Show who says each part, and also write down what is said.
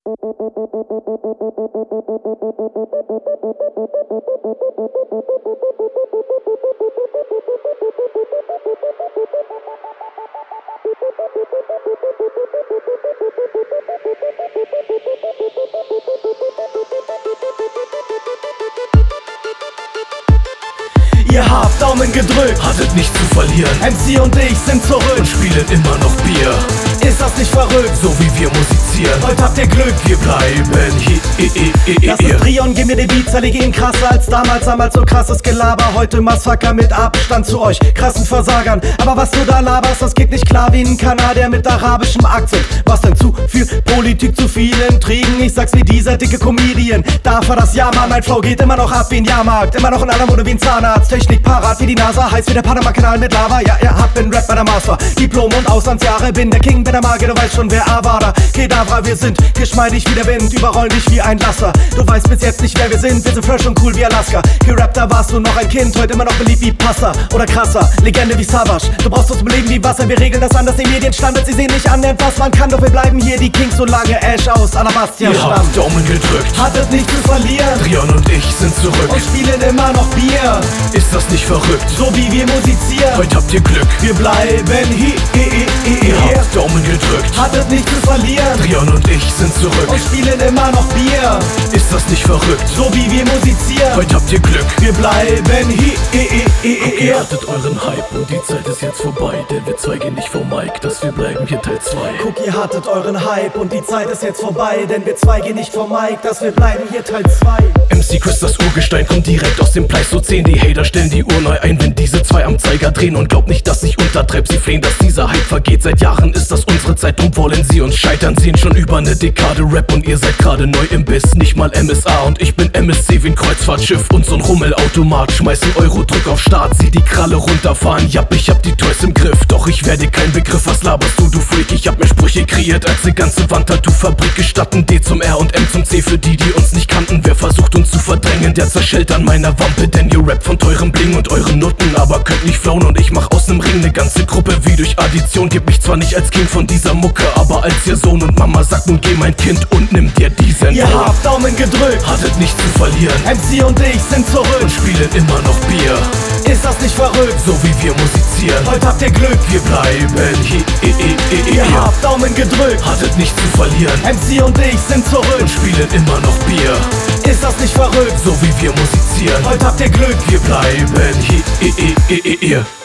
Speaker 1: Ihr habt Daumen gedrückt,
Speaker 2: hattet nicht zu verlieren.
Speaker 1: MC und ich sind zurück
Speaker 2: und spielen immer noch Bier.
Speaker 1: Ist das nicht verrückt?
Speaker 2: So wie wir musizieren.
Speaker 1: Heute habt ihr Glück,
Speaker 2: wir bleiben hier.
Speaker 1: Das ist Trion, gib mir den Beat, zerlege ihn krasser als damals so krasses Gelaber. Heute Massaker mit Abstand zu euch, krassen Versagern. Aber was du da laberst, das geht nicht klar wie ein Kanadier mit arabischem Akzent. Was denn zu viel Politik, zu viele Intrigen? Ich sag's wie dieser dicke Comedian. Darf er das Ja, Mann, mein Flow geht immer noch ab wie ein Jahrmarkt. Immer noch in aller Munde wie ein Zahnarzt. Technik parat wie die NASA, heiß wie der Panama-Kanal mit Lava. Ja, ihr habt den Rap bei der Master, Diplom und Auslandsjahre. Bin der King, bin der Magier, du weißt schon wer Avada Kedavra, wir sind geschmeidig wie der Wind, überrollen dich wie ein Laster. Du weißt bis jetzt nicht wer wir sind fresh und cool wie Alaska. Gerappt, da warst du noch ein Kind, heute immer noch beliebt wie Pasta oder krasser, Legende wie Savage. Du brauchst uns zum Leben wie Wasser, wir regeln das anders, die Medienstandards, sie sehen nicht annähernd was man kann, doch wir bleiben hier die Kings, solange Ash aus Alabastia
Speaker 2: stammt. Ihr habt Daumen gedrückt,
Speaker 1: hattet nicht zu verlieren.
Speaker 2: Trion und ich sind zurück
Speaker 1: und spielen immer noch Bier.
Speaker 2: Ist das nicht verrückt?
Speaker 1: So wie wir musizieren.
Speaker 2: Heute habt ihr Glück,
Speaker 1: wir bleiben hier.
Speaker 2: Ihr habt Daumen gedrückt,
Speaker 1: hattet nicht zu verlieren.
Speaker 2: Trion und ich sind zurück
Speaker 1: und spielen immer noch Bier.
Speaker 2: Ist das nicht verrückt?
Speaker 1: So wie wir musizieren.
Speaker 2: Heute habt ihr Glück,
Speaker 1: wir bleiben hier.
Speaker 2: Ihr hattet euren Hype und die Zeit ist jetzt vorbei, denn wir zwei gehen nicht vom Mic, dass wir bleiben hier Teil 2.
Speaker 1: Guck, ihr hattet euren Hype und die Zeit ist jetzt vorbei, denn wir zwei gehen nicht vom Mic, dass wir bleiben hier Teil 2.
Speaker 2: MC Chris, das Urgestein, kommt direkt aus dem Pleistozän. Die Hater stellen die Uhr neu ein, wenn diese zwei am Zeiger drehen. Und glaubt nicht, dass ich untertreib, sie flehen, dass dieser Hype vergeht. Seit Jahren ist das unsere Zeit und wollen sie uns scheitern sehen. Schon über eine Dekade Rap und ihr seid gerade neu im Biss. Nicht mal MSA und ich bin MSC wie ein Kreuzfahrtschiff und so ein Rummelautomat. Schmeißen Euro, drück auf Start, sieh die Kralle runterfahren. Japp, ich hab die Toys im Griff, doch ich werde kein Begriff. Was laberst du Freak? Ich hab mir Sprüche kreiert als ne ganze Wandtattoo-Fabrik. Gestatten D zum R und M zum C für die uns nicht kannten. Wer versucht uns zu verdrängen, der zerschellt an meiner Wampe. Denn ihr rappt von teurem Bling und euren Nutten, aber könnt nicht flown und ich mach aus nem Ring ne ganze Gruppe. Wie durch Addition, gib mich zwar nicht als King von dieser Mucke, aber als ihr Sohn und Mama sagt nun geh mein Kind und nimm dir diesen.
Speaker 1: Ihr habt Daumen gedrückt,
Speaker 2: hattet nicht zu verlieren.
Speaker 1: MC und ich sind zurück
Speaker 2: und spielen immer noch Bier.
Speaker 1: Ist das nicht verrückt?
Speaker 2: So wie wir musizieren.
Speaker 1: Heute habt ihr Glück,
Speaker 2: wir bleiben hier.
Speaker 1: Ihr habt Daumen gedrückt,
Speaker 2: hattet nicht zu verlieren.
Speaker 1: MC und ich sind zurück
Speaker 2: und spielen immer noch Bier.
Speaker 1: Ist das nicht verrückt?
Speaker 2: So wie wir musizieren.
Speaker 1: Heute habt ihr Glück,
Speaker 2: wir bleiben hier.